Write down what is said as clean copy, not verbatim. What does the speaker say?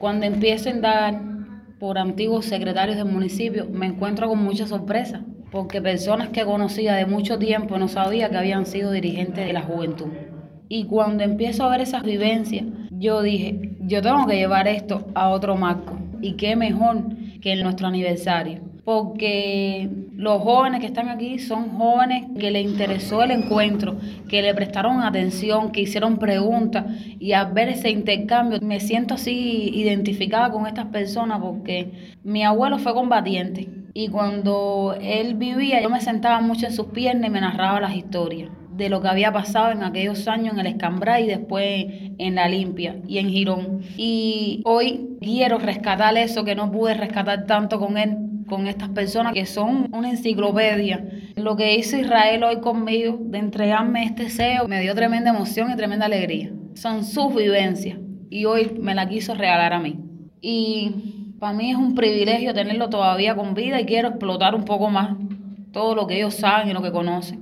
Cuando empiezo a indagar por antiguos secretarios del municipio, me encuentro con mucha sorpresa, porque personas que conocía de mucho tiempo no sabía que habían sido dirigentes de la juventud. Y cuando empiezo a ver esas vivencias, yo dije, yo tengo que llevar esto a otro marco. Y qué mejor que en nuestro aniversario. Porque los jóvenes que están aquí son jóvenes que les interesó el encuentro, que le prestaron atención, que hicieron preguntas. Y al ver ese intercambio me siento así identificada con estas personas porque mi abuelo fue combatiente. Y cuando él vivía, yo me sentaba mucho en sus piernas y me narraba las historias de lo que había pasado en aquellos años en el Escambray y después en la Limpia y en Girón. Y hoy quiero rescatar eso que no pude rescatar tanto con él, con estas personas que son una enciclopedia. Lo que hizo Israel hoy conmigo de entregarme este sello me dio tremenda emoción y tremenda alegría. Son sus vivencias y hoy me la quiso regalar a mí. Y para mí es un privilegio tenerlo todavía con vida y quiero explotar un poco más todo lo que ellos saben y lo que conocen.